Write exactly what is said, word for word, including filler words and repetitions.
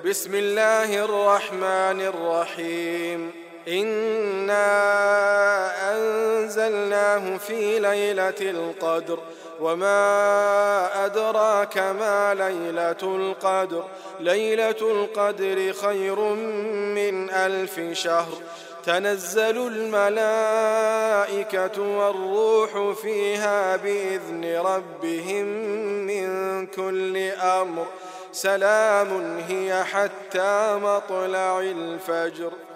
بسم الله الرحمن الرحيم إنا أنزلناه في ليلة القدر وما أدراك ما ليلة القدر ليلة القدر خير من ألف شهر تنزل الملائكة والروح فيها بإذن ربهم من كل أمر سلام هي حتى مطلع الفجر.